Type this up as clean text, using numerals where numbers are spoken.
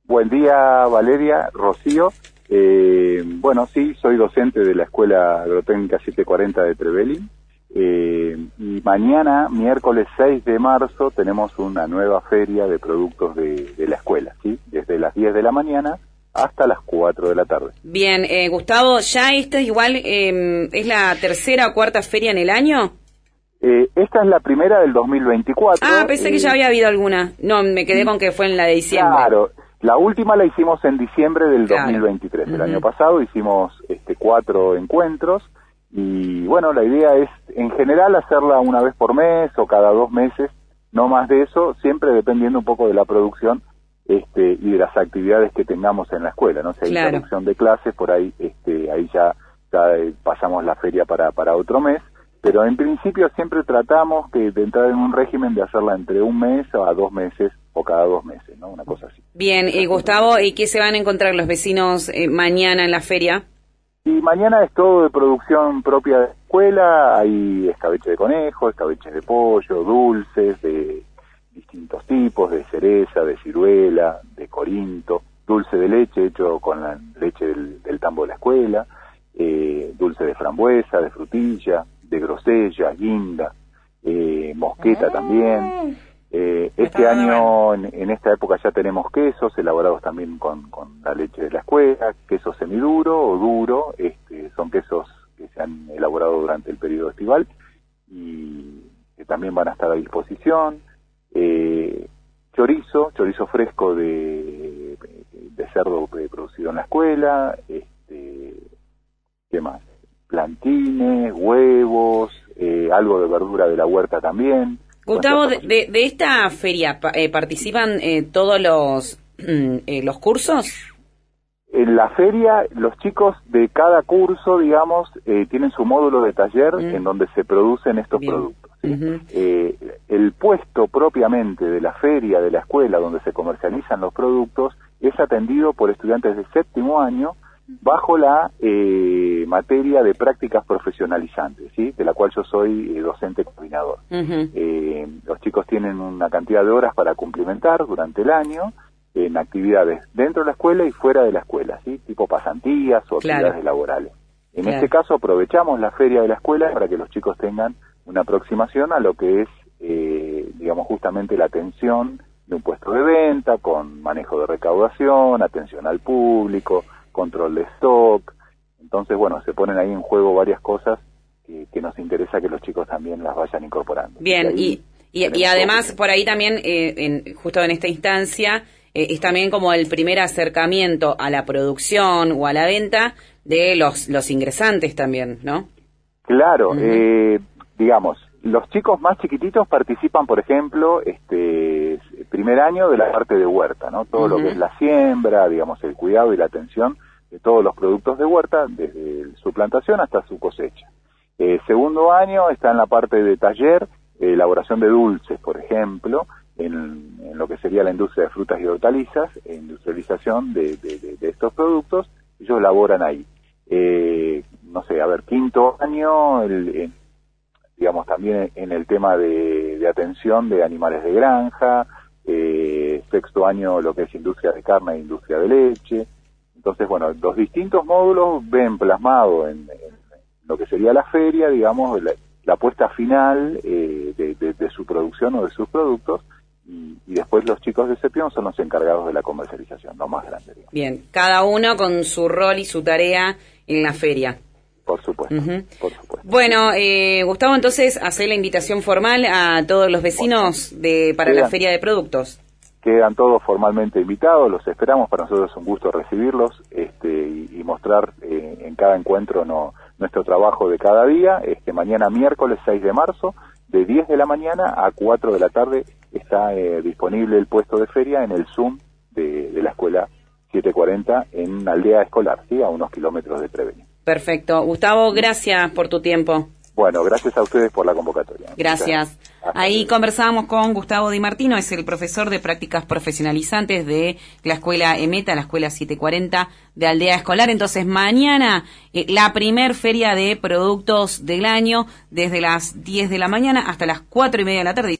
Buen día, Valeria, Rocío. Bueno, sí, soy docente de la Escuela Agrotécnica 740 de Trevelin. Y mañana, miércoles 6 de marzo, tenemos una nueva feria de productos de la escuela, ¿sí? Desde las 10 de la mañana hasta las 4 de la tarde. Bien, Gustavo, ¿ya esta es igual, es la tercera o cuarta feria en el año? Esta es la primera del 2024. Ah, pensé que ya había habido alguna. No, me quedé con que fue en la de diciembre. Claro, la última la hicimos en diciembre del 2023. El año pasado hicimos 4 encuentros y bueno, la idea es en general hacerla una vez por mes o cada 2 meses, no más de eso, siempre dependiendo un poco de la producción y de las actividades que tengamos en la escuela, ¿no? Si hay interrupción de clases, por ahí ahí ya pasamos la feria para otro mes. Pero en principio siempre tratamos de entrar en un régimen de hacerla entre un mes a 2 meses o cada 2 meses, ¿no? Una cosa así. Bien, Gustavo, ¿y qué se van a encontrar los vecinos mañana en la feria? Y mañana es todo de producción propia de la escuela, hay escabeche de conejo, escabeches de pollo, dulces de distintos tipos, de cereza, de ciruela, de corinto, dulce de leche hecho con la leche del tambo de la escuela, dulce de frambuesa, de frutilla, de grosella, guinda, mosqueta también. Este año, en esta época ya tenemos quesos elaborados también con la leche de la escuela, queso semiduro o duro, son quesos que se han elaborado durante el periodo estival y que también van a estar a disposición. Chorizo fresco de cerdo producido en la escuela, ¿qué más? Plantines, huevos, algo de verdura de la huerta también. Gustavo, de esta feria participan todos los cursos. En la feria, los chicos de cada curso, digamos, tienen su módulo de taller en donde se producen estos productos, ¿sí? El puesto propiamente de la feria de la escuela donde se comercializan los productos es atendido por estudiantes de 7º año bajo la materia de prácticas profesionalizantes, ¿sí? De la cual yo soy docente coordinador. Los chicos tienen una cantidad de horas para cumplimentar durante el año en actividades dentro de la escuela y fuera de la escuela, ¿sí? Tipo pasantías o actividades laborales. En este caso aprovechamos la feria de la escuela para que los chicos tengan una aproximación a lo que es, digamos, justamente la atención de un puesto de venta, con manejo de recaudación, atención al público, control de stock. Entonces, bueno, se ponen ahí en juego varias cosas que nos interesa que los chicos también las vayan incorporando. Bien, y además por ahí también, justo en esta instancia, es también como el primer acercamiento a la producción o a la venta de los ingresantes también, ¿no? Claro, digamos, los chicos más chiquititos participan, por ejemplo, primer año de la parte de huerta, ¿no? Todo lo que es la siembra, digamos, el cuidado y la atención de todos los productos de huerta, desde su plantación hasta su cosecha. Segundo año está en la parte de taller, elaboración de dulces, por ejemplo, en lo que sería la industria de frutas y hortalizas, industrialización de estos productos, ellos laboran ahí. No sé, quinto año, digamos, también en el tema de atención de animales de granja, sexto año lo que es industria de carne e industria de leche. Entonces, bueno, los distintos módulos ven plasmado en lo que sería la feria, digamos, la puesta final de su producción o de sus productos, y después los chicos de CEPION son los encargados de la comercialización, lo más grande, digamos. Bien, cada uno con su rol y su tarea en la feria. Por supuesto, por supuesto. Bueno, Gustavo, entonces, hacer la invitación formal a todos los vecinos para la feria de productos. Quedan todos formalmente invitados, los esperamos, para nosotros es un gusto recibirlos y mostrar en cada encuentro nuestro trabajo de cada día. Mañana miércoles 6 de marzo, de 10 de la mañana a 4 de la tarde, está disponible el puesto de feria en el Zoom de la Escuela 740 en Aldea Escolar, ¿sí? A unos kilómetros de Trevelin. Perfecto. Gustavo, gracias por tu tiempo. Bueno, gracias a ustedes por la convocatoria. Gracias. Ahí conversábamos con Gustavo Di Martino, es el profesor de prácticas profesionalizantes de la escuela EMETA, la escuela 740 de Aldea Escolar. Entonces, mañana la primer feria de productos del año, desde las 10 de la mañana hasta las 4:30 de la tarde.